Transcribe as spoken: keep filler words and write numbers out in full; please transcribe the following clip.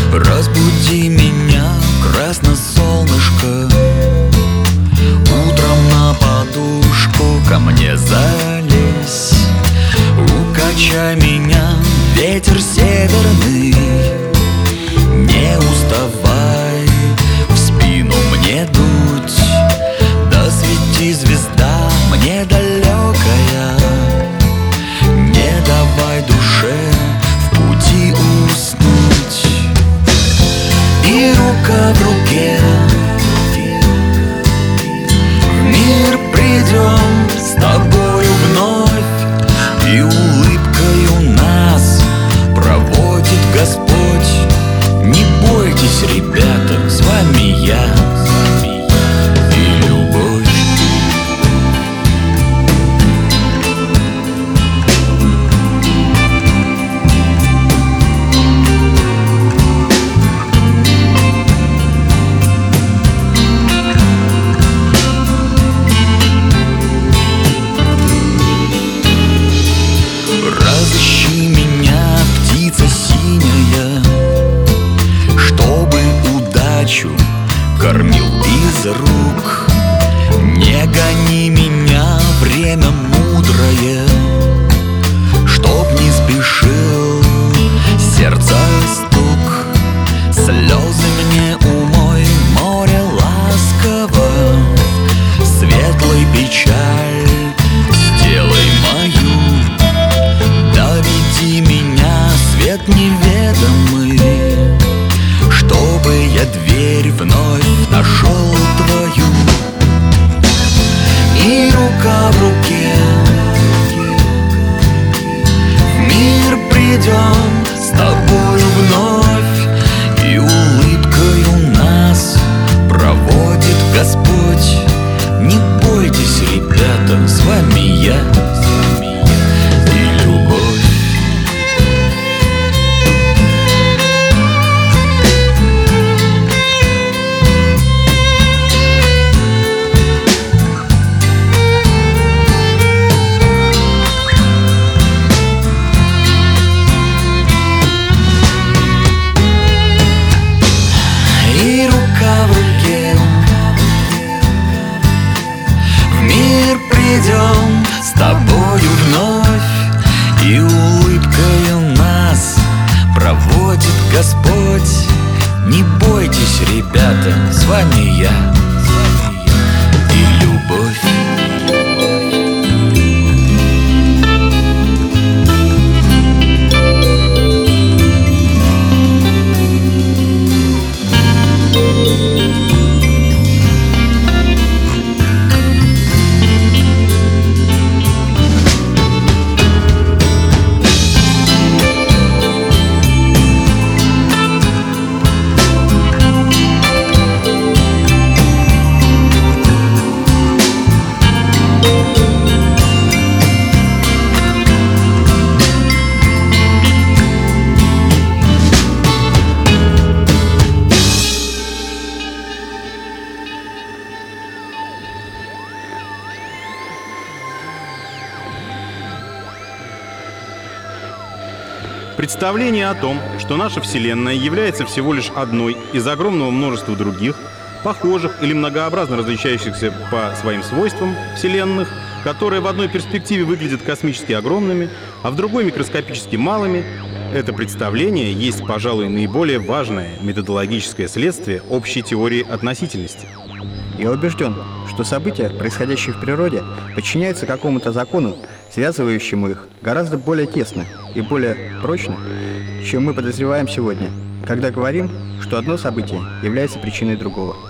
Разбуди меня, красное солнышко, утром на подушку ко мне залезь. Укачай меня, ветер северный, не уставай в спину мне дуть. Да свети звезда мне далекая, не давай душе в пути уснуть. И рука в руке в мир придем с тобою вновь, и улыбкою нас проводит Господь. Не бойтесь, ребята, с вами я и любовь. Разыщи меня, птица синяя, чтобы удачу кормил из рук. Не гони меня, время мудрое, чтоб не спешил сердца стук. Слезы мне умой, море ласково, светлой печаль сделай мою. Доведи меня, свет неведомый, чтобы я дверь вновь нашел твою. И рука в руке в мир придем с тобою вновь, и улыбкою нас проводит Господь. Не бойтесь, ребята, с вами я и любовь. И рука в руке в мир придем с тобою вновь, и улыбкою нас проводит Господь. Не бойтесь, ребята, с вами я и любовь. Представление о том, что наша Вселенная является всего лишь одной из огромного множества других, похожих или многообразно различающихся по своим свойствам вселенных, которые в одной перспективе выглядят космически огромными, а в другой микроскопически малыми, это представление есть, пожалуй, наиболее важное методологическое следствие общей теории относительности. Я убежден, что события, происходящие в природе, подчиняются какому-то закону, связывающему их гораздо более тесно и более прочно, чем мы подозреваем сегодня, когда говорим, что одно событие является причиной другого.